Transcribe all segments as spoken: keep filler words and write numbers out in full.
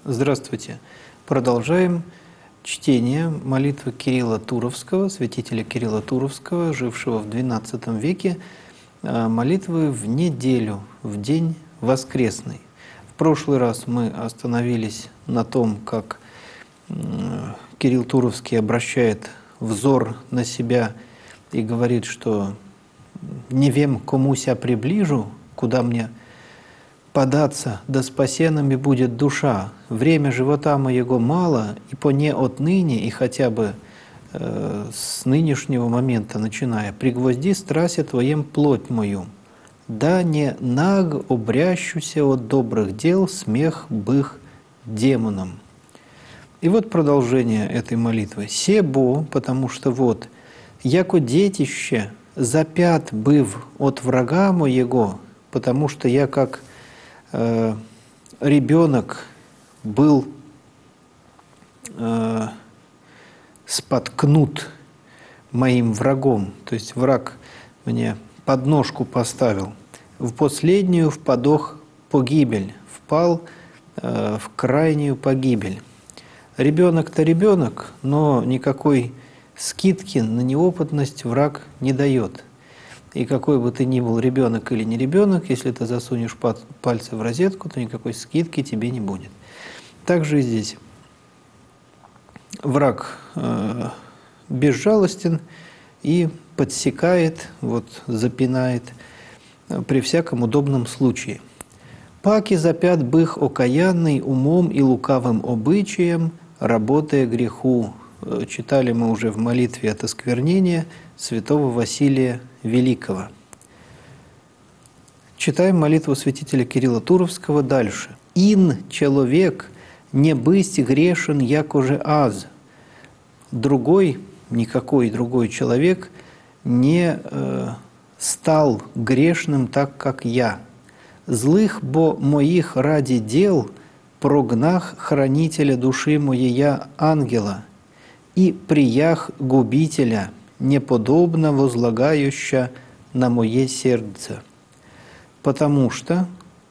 Здравствуйте. Продолжаем чтение молитвы Кирилла Туровского, святителя Кирилла Туровского, жившего в двенадцатом веке, молитвы в неделю, в день воскресный. В прошлый раз мы остановились на том, как Кирилл Туровский обращает взор на себя и говорит, что «не вем, кому ся приближу, куда мне податься, да спасенными будет душа. Время живота моего мало, и по не отныне, и хотя бы э, с нынешнего момента начиная, пригвозди страсе Твоем плоть мою, да не наг обрящуся от добрых дел смех бых демонам». И вот продолжение этой молитвы. «Себо, потому что вот, яко детище запят быв от врага моего, потому что я как э, ребенок был э, споткнут моим врагом, то есть враг мне подножку поставил, в последнюю впадох погибель, впал э, в крайнюю погибель». Ребенок-то ребенок, но никакой скидки на неопытность враг не дает. И какой бы ты ни был ребенок или не ребенок, если ты засунешь пальцы в розетку, то никакой скидки тебе не будет. Также и здесь враг э, безжалостен и подсекает, вот, запинает э, при всяком удобном случае. «Паки запят бых окаянный умом и лукавым обычаем, работая греху». Читали мы уже в молитве от осквернения святого Василия Великого. Читаем молитву святителя Кирилла Туровского дальше. «Ин человек не бысть грешен, яко же аз». Другой, никакой другой человек не э, стал грешным так, как я. «Злых бо моих ради дел прогнах хранителя души моея ангела, и приях губителя, неподобно возлагающа на мое сердце. Потому что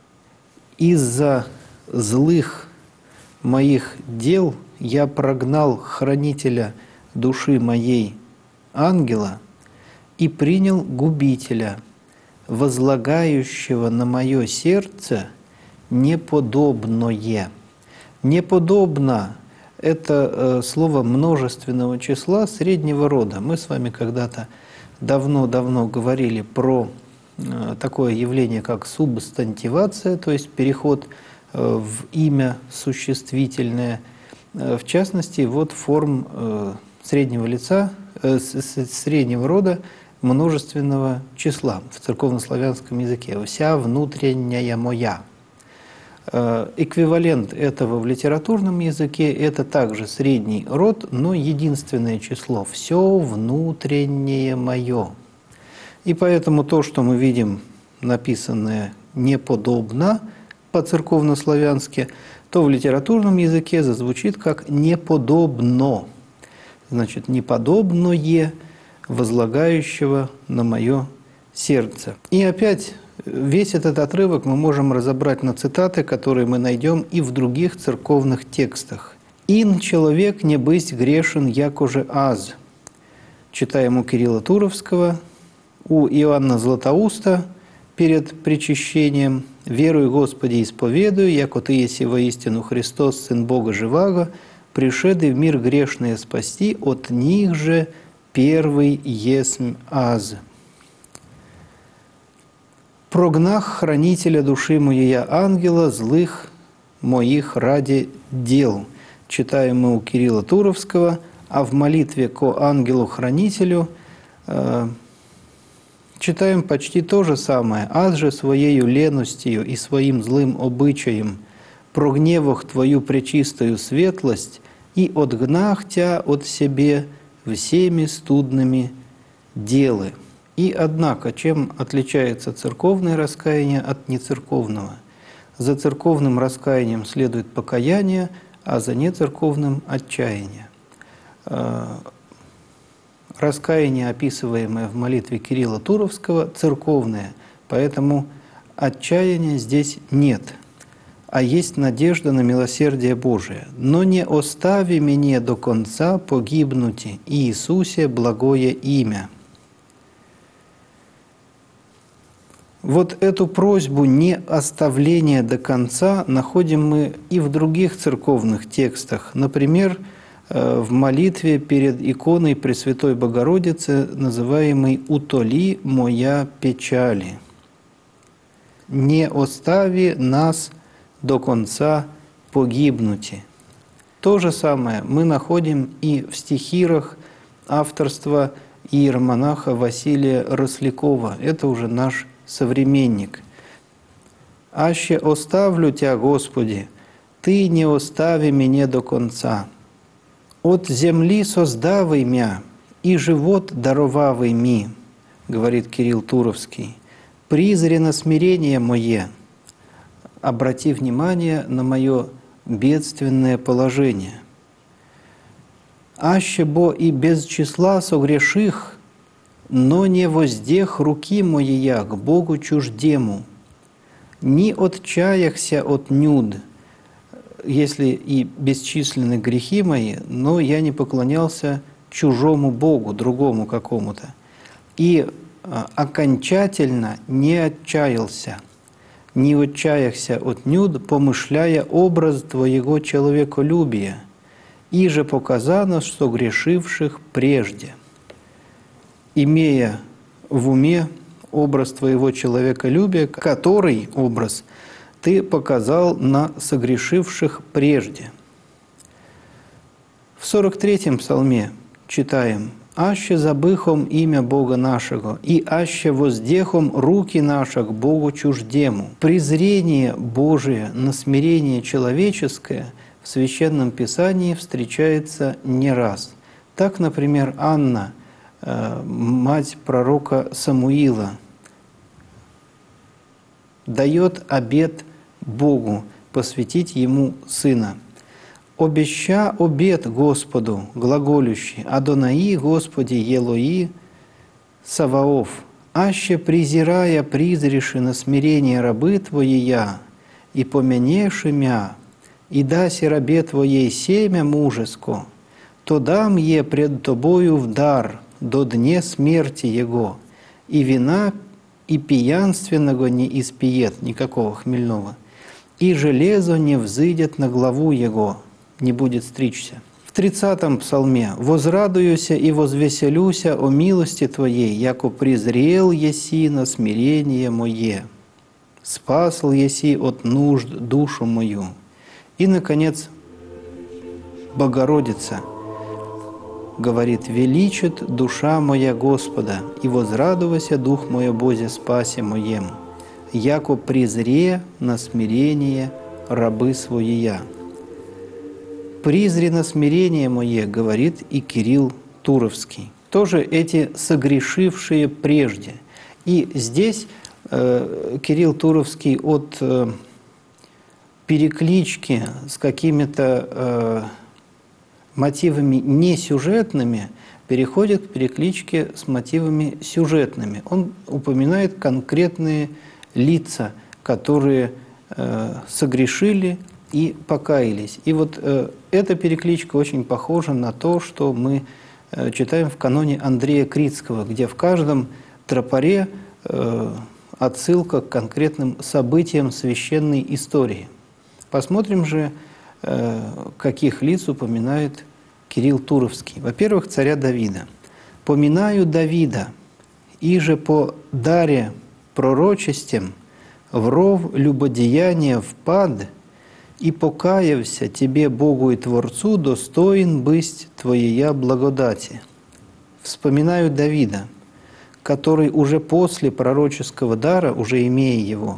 из-за злых моих дел я прогнал хранителя души моей ангела и принял губителя, возлагающего на мое сердце неподобное». «Неподобно» – это слово множественного числа среднего рода. Мы с вами когда-то давно-давно говорили про такое явление, как субстантивация, то есть переход в имя существительное. В частности, вот форм среднего лица, среднего рода множественного числа в церковнославянском языке. «Вся внутренняя моя». Эквивалент этого в литературном языке – это также средний род, но единственное число – «все внутреннее мое». И поэтому то, что мы видим написанное «неподобно» по-церковнославянски, то в литературном языке зазвучит как «неподобно». Значит, «неподобное», возлагающего на мое сердце. И опять весь этот отрывок мы можем разобрать на цитаты, которые мы найдем и в других церковных текстах. «Ин человек не бысть грешен, яко же аз». Читаем у Кирилла Туровского, у Иоанна Златоуста перед причащением: «Веруй, Господи, исповедую, яко Ты еси воистину Христос, Сын Бога живаго, пришедший в мир грешные спасти, от них же первый есмь аз». «Прогнах хранителя души моей ангела, злых моих ради дел». Читаем мы у Кирилла Туровского, а в молитве ко ангелу-хранителю э, читаем почти то же самое. «Аз же своею леностью и своим злым обычаем прогневах Твою пречистую светлость и отгнах Тя от себе всеми студными делы». И однако, чем отличается церковное раскаяние от нецерковного? За церковным раскаянием следует покаяние, а за нецерковным – отчаяние. Раскаяние, описываемое в молитве Кирилла Туровского, церковное, поэтому отчаяния здесь нет. а есть надежда на милосердие Божие. Но не остави меня до конца погибнуть, Иисусе, благое имя». Вот эту просьбу не оставления до конца находим мы и в других церковных текстах. Например, в молитве перед иконой Пресвятой Богородицы, называемой «Утоли моя печали». «Не остави нас до конца погибнути». То же самое мы находим и в стихирах авторства иеромонаха Василия Рослякова. Это уже наш современник. «Аще оставлю Тя, Господи, Ты не остави меня до конца. От земли создавай мя, и живот даровавай ми», говорит Кирилл Туровский. «Призри на смирение мое». Обрати внимание на мое бедственное положение. «Аще бо и без числа согреших, но не воздех руки моея к Богу чуждему, ни отчаяхся от нюд, если и бесчисленны грехи мои, но я не поклонялся чужому Богу, другому какому-то, и окончательно не отчаялся, не отчаяхся от нюд, помышляя образ Твоего человеколюбия, и же показано, что грешивших прежде». Имея в уме образ Твоего человеколюбия, который образ Ты показал на согрешивших прежде. В сорок третьем псалме читаем: «Аще забыхом имя Бога нашего, и аще воздехом руки наши к Богу чуждему». Презрение Божие на смирение человеческое в Священном Писании встречается не раз. Так, например, Анна, мать пророка Самуила, дает обет Богу посвятить ему сына. «Обеща обет Господу, глаголющий, Адонаи, Господи, Елои, Саваоф, аще презирая призреши на смирение рабы Твоея, и помянеши мя, и даси рабе Твоей семя мужеско, то дам е пред Тобою в дар до дне смерти Его, и вина и пьянственного не испиет», никакого хмельного, «и железо не взыдет на главу Его», не будет стричься. В тридцатом псалме: «Возрадуюся и возвеселюся о милости Твоей, яко презрел еси на смирение мое, спасл еси от нужд душу мою». И, наконец, Богородица говорит: «Величит душа моя Господа, и возрадовался дух мой о Бозе спасе моем, яко презре на смирение рабы своя». «Призри на смирение мое», говорит и Кирилл Туровский. Тоже эти согрешившие прежде. И здесь э, Кирилл Туровский от э, переклички с какими-то э, мотивами несюжетными переходит к перекличке с мотивами сюжетными. Он упоминает конкретные лица, которые э, согрешили и покаялись. И вот э, эта перекличка очень похожа на то, что мы э, читаем в каноне Андрея Критского, где в каждом тропаре э, отсылка к конкретным событиям священной истории. Посмотрим же, э, каких лиц упоминает Кирилл Туровский. Во-первых, царя Давида. «Поминаю Давида, иже по даре пророчестям в ров любодеяния впад, и покаявся Тебе, Богу и Творцу, достоин быть Твоея благодати». Вспоминаю Давида, который уже после пророческого дара, уже имея его,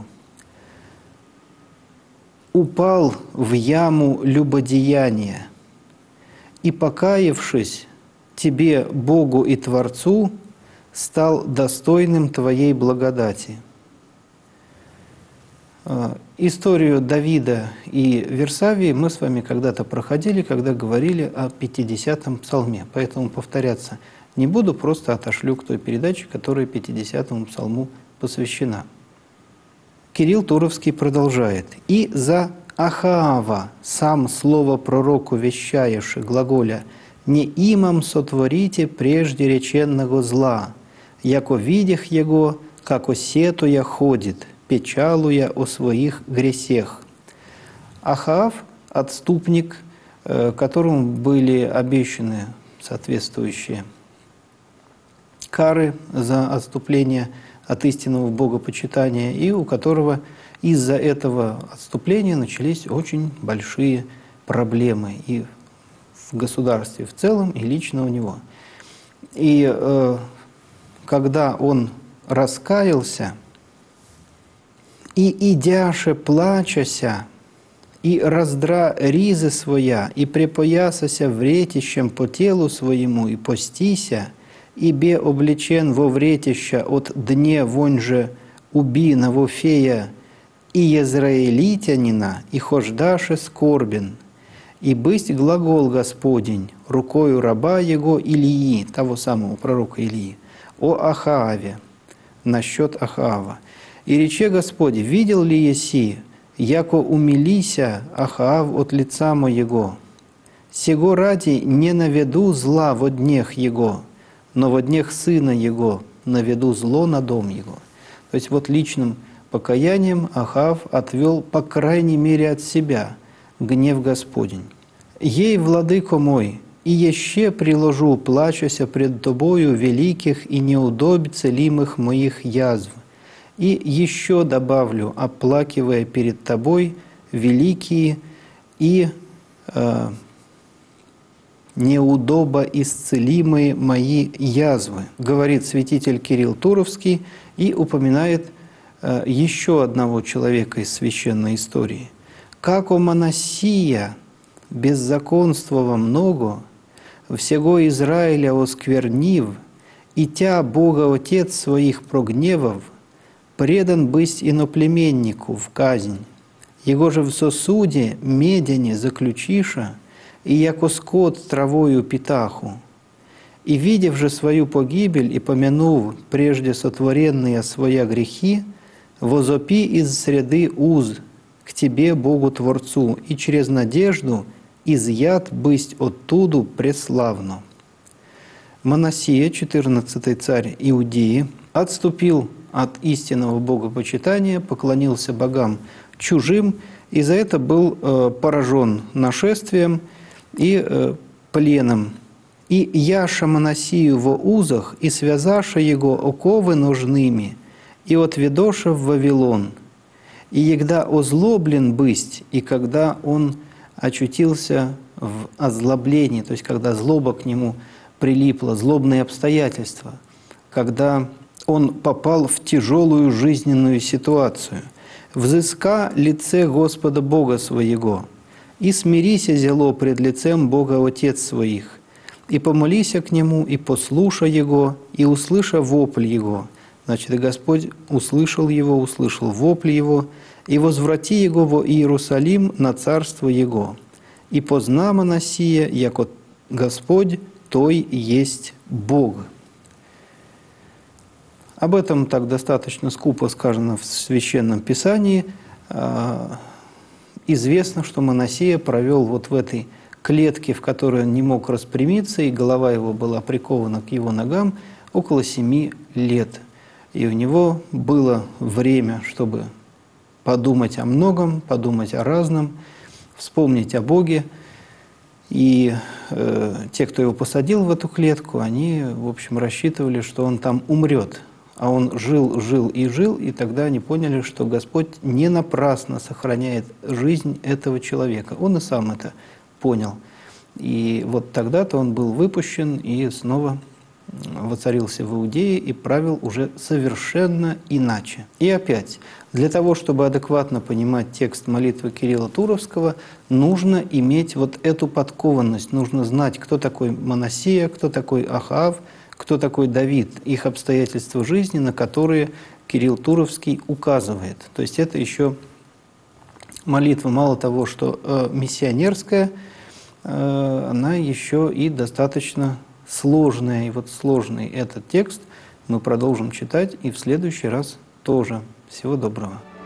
упал в яму любодеяния, и, покаявшись Тебе, Богу и Творцу, стал достойным Твоей благодати. Историю Давида и Версавии мы с вами когда-то проходили, когда говорили о пятидесятом псалме. Поэтому повторяться не буду, просто отошлю к той передаче, которая пятидесятому псалму посвящена. Кирилл Туровский продолжает. «И за Ахаава, сам слово пророку вещаеши, глаголя, не имам сотворите прежде реченного зла, яко видях его, како сетуя ходит, печалуя о своих гресех». Ахав – отступник, которому были обещаны соответствующие кары за отступление от истинного богопочитания, и у которого из-за этого отступления начались очень большие проблемы и в государстве в целом, и лично у него. И э, когда он раскаялся, «И идяше плачася, и раздра ризы своя, и припоясася вретищем по телу своему, и постися, и бе облечен во вретища от дне вонь же убиного фея, и езраилитянина, и хождаше скорбен, и бысть глагол Господень рукою раба его Илии», того самого пророка Илии, «о Ахааве», насчет Ахаава. «И рече Господь, видел ли еси, яко умилися Ахаав от лица моего? Сего ради не наведу зла во днях его, но во днях сына его наведу зло на дом его». То есть вот личным покаянием Ахав отвел, по крайней мере, от себя гнев Господень. «Ей, владыко мой, и еще приложу, плачуся пред тобою великих и неудобь целимых моих язв, и еще добавлю, оплакивая перед тобой великие и э, неудобо исцелимые мои язвы», говорит святитель Кирилл Туровский и упоминает э, еще одного человека из священной истории. «Како Манасия беззаконствова много, всего Израиля осквернив, и тя Бога Отец своих прогневав, предан быть иноплеменнику в казнь. Его же в сосуде медяне заключиша, и яко скот травою питаху. И, видев же свою погибель и помянув прежде сотворенные своя грехи, возопи из среды уз к тебе, Богу Творцу, и через надежду изъят бысть оттуду преславно». Манасия, четырнадцатый царь Иудеи, отступил от истинного богопочитания, поклонился богам чужим, и за это был э, поражен нашествием и э, пленом. «И яша Манасию во узах, и связаша его оковы ножными, и отведоша в Вавилон. И егда озлоблен бысть, и когда он очутился в озлоблении, то есть когда злоба к нему прилипла, злобные обстоятельства, когда он попал в тяжелую жизненную ситуацию. «Взыска лице Господа Бога своего, и смирися зело пред лицем Бога Отец своих, и помолися к Нему, и послуша Его, и услыша вопль Его». Значит, и Господь услышал его, услышал вопль его, «и возврати его во Иерусалим на царство его, и позна Манасия, яко Господь, той есть Бог». Об этом так достаточно скупо сказано в Священном Писании. Известно, что Манасия провел вот в этой клетке, в которой он не мог распрямиться, и голова его была прикована к его ногам, около семи лет. И у него было время, чтобы подумать о многом, подумать о разном, вспомнить о Боге. И э, те, кто его посадил в эту клетку, они, в общем, рассчитывали, что он там умрет. А он жил, жил и жил, и тогда они поняли, что Господь не напрасно сохраняет жизнь этого человека. Он и сам это понял. И вот тогда-то он был выпущен и снова воцарился в Иудее и правил уже совершенно иначе. И опять, для того, чтобы адекватно понимать текст молитвы Кирилла Туровского, нужно иметь вот эту подкованность, нужно знать, кто такой Манасия, кто такой Ахав, кто такой Давид, их обстоятельства жизни, на которые Кирилл Туровский указывает. То есть это еще молитва, мало того, что э, миссионерская, э, она еще и достаточно сложная. И вот сложный этот текст мы продолжим читать и в следующий раз тоже. Всего доброго.